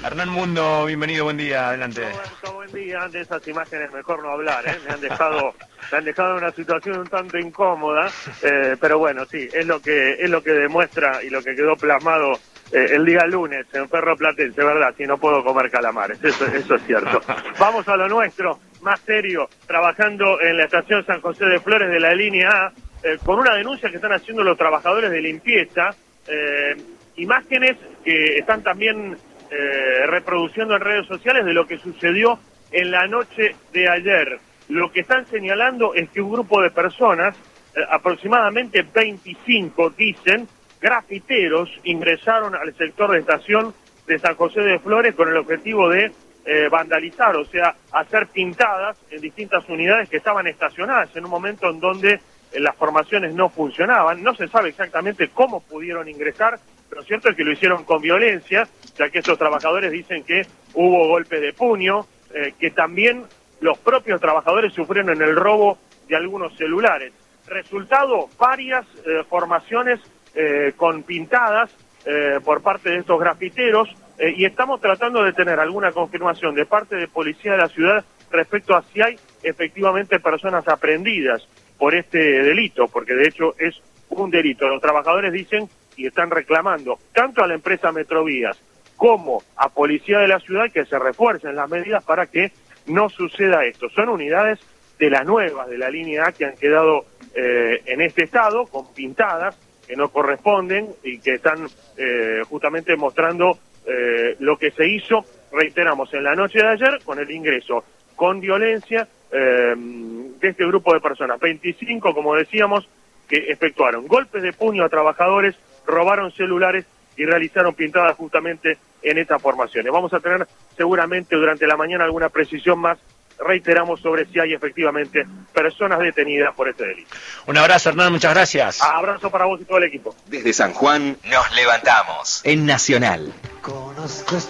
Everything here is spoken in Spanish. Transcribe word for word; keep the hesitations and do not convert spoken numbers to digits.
Hernán Mundo, bienvenido, buen día, adelante. Roberto, buen día. De esas imágenes mejor no hablar, ¿eh? Me han dejado, me han dejado en una situación un tanto incómoda, eh, pero bueno, sí, es lo que es lo que demuestra y lo que quedó plasmado eh, el día lunes en Ferro Platense, ¿verdad? Si no puedo comer calamares, eso, eso es cierto. Vamos a lo nuestro, más serio, trabajando en la estación San José de Flores de la línea A, eh, con una denuncia que están haciendo los trabajadores de limpieza, eh, imágenes que están también Eh, reproduciendo en redes sociales de lo que sucedió en la noche de ayer. Lo que están señalando es que un grupo de personas, eh, aproximadamente veinticinco, dicen, grafiteros, ingresaron al sector de estación de San José de Flores con el objetivo de eh, vandalizar, o sea, hacer pintadas en distintas unidades que estaban estacionadas en un momento en donde eh, las formaciones no funcionaban. No se sabe exactamente cómo pudieron ingresar, pero cierto es que lo hicieron con violencia, ya que estos trabajadores dicen que hubo golpes de puño, eh, que también los propios trabajadores sufrieron en el robo de algunos celulares. Resultado, varias eh, formaciones eh, con pintadas eh, por parte de estos grafiteros, eh, y estamos tratando de tener alguna confirmación de parte de Policía de la Ciudad respecto a si hay efectivamente personas aprehendidas por este delito, porque de hecho es un delito. Los trabajadores dicen y están reclamando tanto a la empresa Metrovías como a Policía de la Ciudad que se refuercen las medidas para que no suceda esto. Son unidades de las nuevas de la línea A que han quedado eh, en este estado, con pintadas que no corresponden y que están eh, justamente mostrando eh, lo que se hizo, reiteramos, en la noche de ayer con el ingreso con violencia eh, de este grupo de personas. veinticinco, como decíamos, que efectuaron golpes de puño a trabajadores, robaron celulares y realizaron pintadas justamente en estas formaciones. Vamos a tener seguramente durante la mañana alguna precisión más, reiteramos, sobre si hay efectivamente personas detenidas por este delito. Un abrazo, Hernán, muchas gracias. Abrazo para vos y todo el equipo. Desde San Juan nos levantamos en Nacional. Conozco